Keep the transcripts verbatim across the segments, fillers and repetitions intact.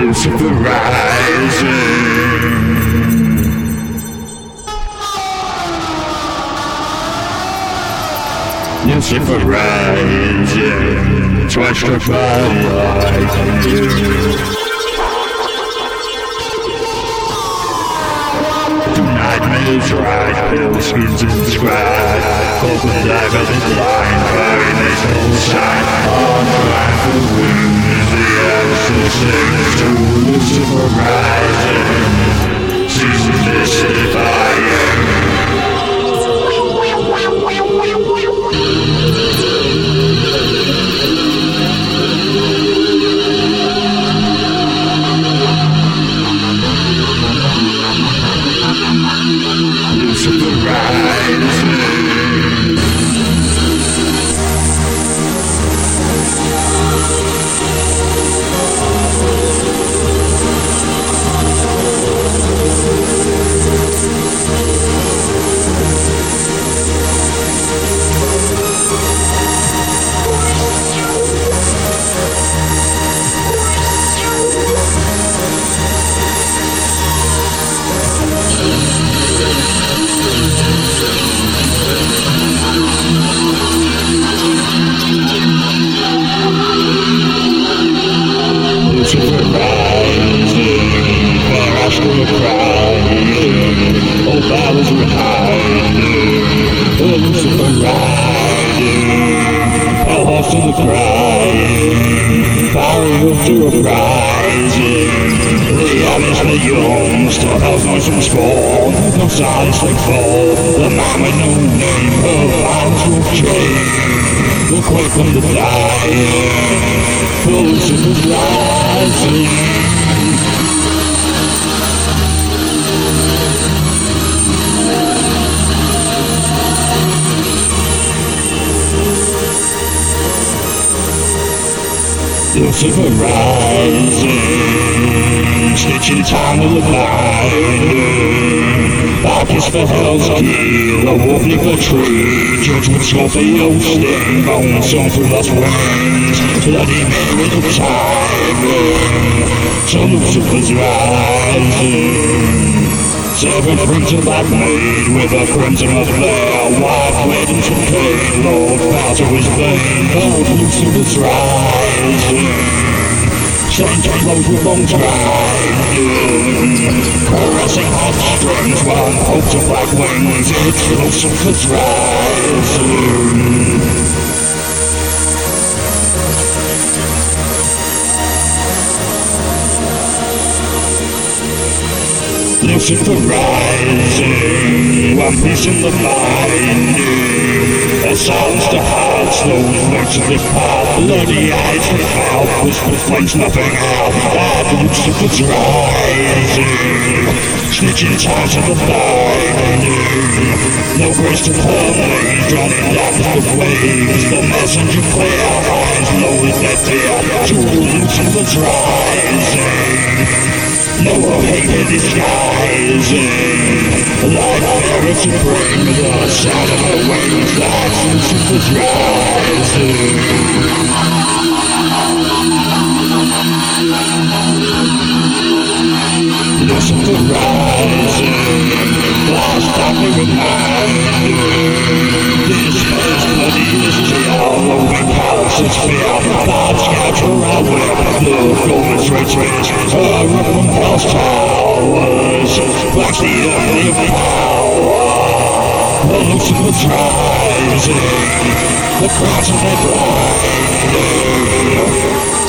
Lucifer rising. Lucifer rising, twice struck by lightning. Tonight lives right, pale skins inscribed. Open dive at the blind, fire makes no sign. On fire for the wind is the answer sings to Lucifer rising. Season mystifying. Lucifer rising. Lucifer rising, far astral crying, all battles were hiding. Oh, Lucifer riding, all horse to the crying, fiery up to a rising. The honest, the young, still hell's noise from spawn, no silence like fall. The man with no name, her violence will change. The quake from the dying, Lucifer's rising. Lucifer rising, stitching time with the blind. Darkest for hell's keel, a wolf leap a tree. Judgment Scorpio sting, bone song through lost wings. Bloody man with a timing, so Lucifer's rising. Seven rings of black maid with a crimson of flare. White weddings from Cain, Lord bow to his vein. Oh, Lucifer's rising. Strange flows with long striding, caressing heartstrings while hopes of black wings. It's Lucifer's rising. Lucifer rising, one piece in the binding. A silence to hearts, those words of the path. Bloody eyes without, whisper flames nothing out. That Lucifer's rising, snitching ties of the binding. No grace to play, drowning darkness with waves. The messenger clear eyes, loaded that fear. To Lucifer's rising. No hate in disguising. Light fire supreme, the sound of the wings. That's Lucifer's rising. Lucifer rising, last time we reminded. This first bloody history, all the weak houses fear. God's capture our whip, the golden straight switch. Her up from hell's towers, blacks the enemy of power. Lucifer's rising, the crowds of their blinding.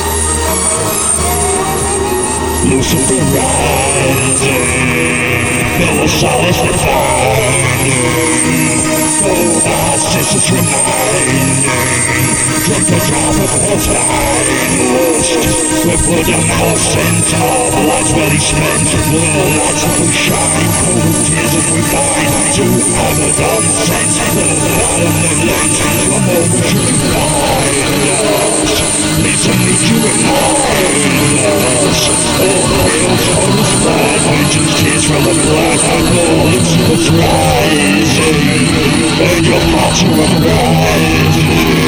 Lucifer rising, fill the solace defining. Oh, our sisters reminding, drink a drop of hell's finest. With blood and malice sent, all the lights ready spent. The lights that we shine, cold tears that we find. To Abaddon sent, the bottom of lent. The moment you find us, please I need you remind us. All hails on the flag, vengeance tears from the black. I know Lucifer's rising. And your hearts are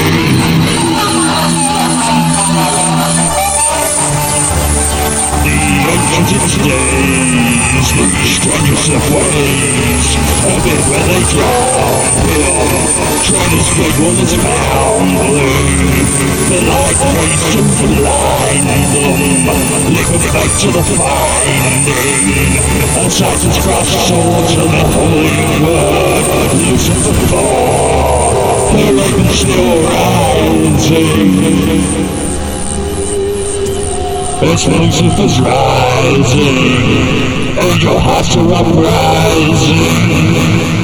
uprising. The and its days, strangest of ways, a bit where they drown. Trying to speak all that's found blue. The light rays jump and blind them, leap them back to the finding. And Satan's cross swords and the holy word, Lucifer fall, the raven still rising. It's Lucifer's rising, and your hearts are uprising.